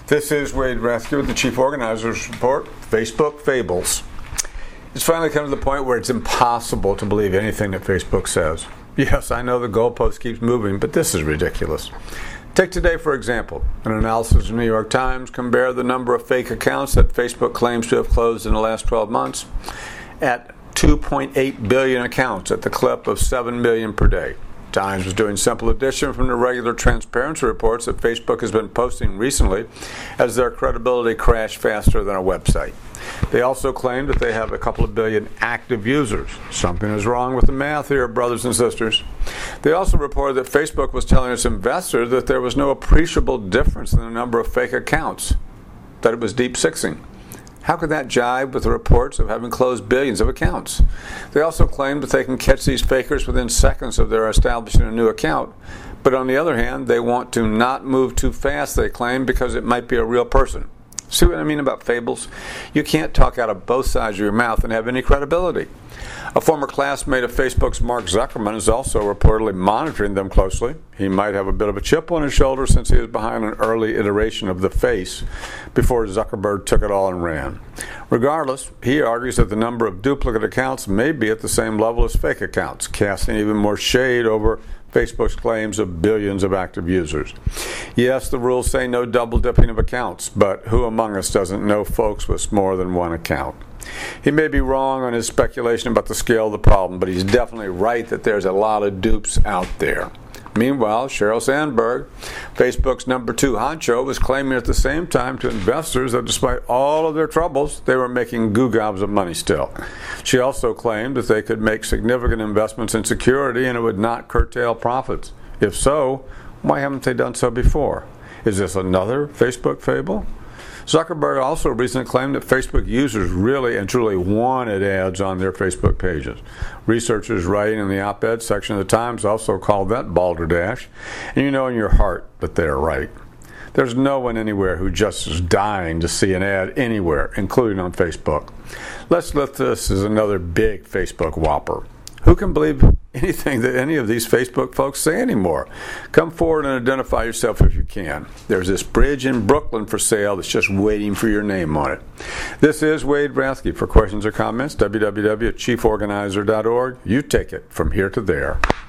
This is Wade Rathke with the Chief Organizers Report, Facebook Fables. It's finally come to the point where it's impossible to believe anything that Facebook says. Yes, I know the goalpost keeps moving, but this is ridiculous. Take today, for example. An analysis of the New York Times compared the number of fake accounts that Facebook claims to have closed in the last 12 months at 2.8 billion accounts at the clip of 7 million per day. Times was doing simple addition from the regular transparency reports that Facebook has been posting recently as their credibility crashed faster than a website. They also claim that they have a couple of billion active users. Something is wrong with the math here, brothers and sisters. They also reported that Facebook was telling its investors that there was no appreciable difference in the number of fake accounts, that it was deep sixing. How could that jibe with the reports of having closed billions of accounts? They also claim that they can catch these fakers within seconds of their establishing a new account. But on the other hand, they want to not move too fast, they claim, because it might be a real person. See what I mean about fables? You can't talk out of both sides of your mouth and have any credibility. A former classmate of Facebook's Mark Zuckerberg is also reportedly monitoring them closely. He might have a bit of a chip on his shoulder since he was behind an early iteration of the Face before Zuckerberg took it all and ran. Regardless, he argues that the number of duplicate accounts may be at the same level as fake accounts, casting even more shade over Facebook's claims of billions of active users. Yes, the rules say no double dipping of accounts, but who among us doesn't know folks with more than one account? He may be wrong on his speculation about the scale of the problem, but he's definitely right that there's a lot of dupes out there. Meanwhile, Sheryl Sandberg, Facebook's number 2 honcho, was claiming at the same time to investors that despite all of their troubles, they were making goo gobs of money still. She also claimed that they could make significant investments in security and it would not curtail profits. If so, why haven't they done so before? Is this another Facebook fable? Zuckerberg also recently claimed that Facebook users really and truly wanted ads on their Facebook pages. Researchers writing in the op-ed section of the Times also called that balderdash, and you know in your heart that they're right. There's no one anywhere who just is dying to see an ad anywhere, including on Facebook. Let's let this as another big Facebook whopper. Who can believe anything that any of these Facebook folks say anymore? Come forward and identify yourself if you can. There's this bridge in Brooklyn for sale that's just waiting for your name on it. This is Wade Rathke. For questions or comments, www.chieforganizer.org. You take it from here to there.